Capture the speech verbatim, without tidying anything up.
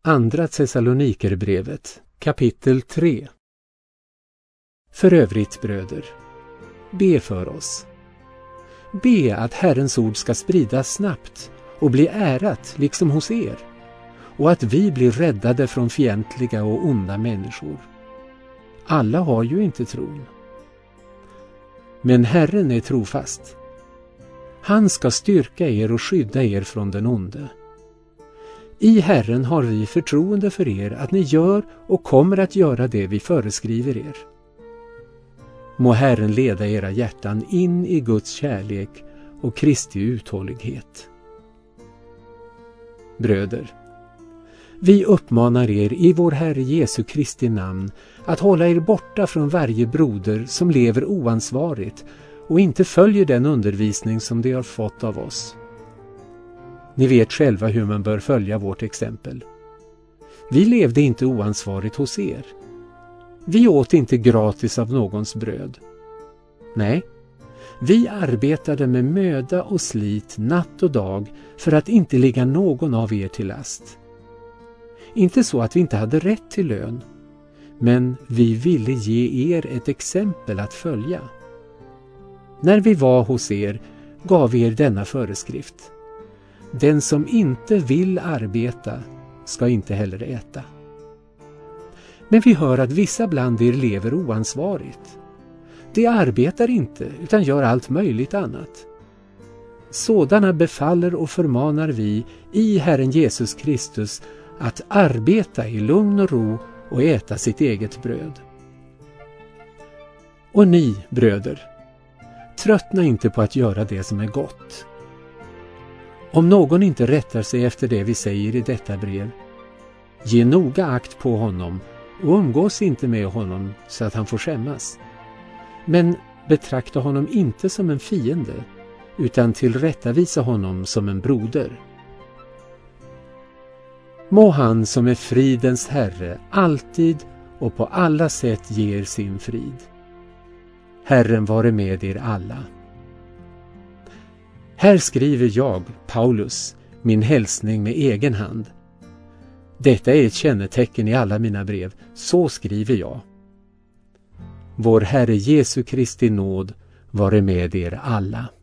Andra Thessalonikerbrevet, kapitel tre. För övrigt, bröder, be för oss. Be att Herrens ord ska spridas snabbt och bli ärat liksom hos er, och att vi blir räddade från fientliga och onda människor. Alla har ju inte tron. Men Herren är trofast. Han ska styrka er och skydda er från den onde. I Herren har vi förtroende för er att ni gör och kommer att göra det vi föreskriver er. Må Herren leda era hjärtan in i Guds kärlek och Kristi uthållighet. Bröder, vi uppmanar er i vår Herre Jesu Kristi namn att hålla er borta från varje broder som lever oansvarigt och inte följer den undervisning som de har fått av oss. Ni vet själva hur man bör följa vårt exempel. Vi levde inte oansvarigt hos er. Vi åt inte gratis av någons bröd. Nej, vi arbetade med möda och slit natt och dag för att inte ligga någon av er till last. Inte så att vi inte hade rätt till lön, men vi ville ge er ett exempel att följa. När vi var hos er gav vi er denna föreskrift: den som inte vill arbeta ska inte heller äta. Men vi hör att vissa bland er lever oansvarigt. De arbetar inte utan gör allt möjligt annat. Sådana befaller och förmanar vi i Herren Jesus Kristus att arbeta i lugn och ro och äta sitt eget bröd. Och ni, bröder, tröttna inte på att göra det som är gott. Om någon inte rättar sig efter det vi säger i detta brev, ge noga akt på honom och umgås inte med honom så att han får skämmas. Men betrakta honom inte som en fiende, utan tillrättavisa honom som en broder. Må han som är fridens Herre alltid och på alla sätt ger sin frid. Herren vare med er alla. Här skriver jag, Paulus, min hälsning med egen hand. Detta är ett kännetecken i alla mina brev, så skriver jag. Vår Herre Jesu Kristi nåd vare med er alla.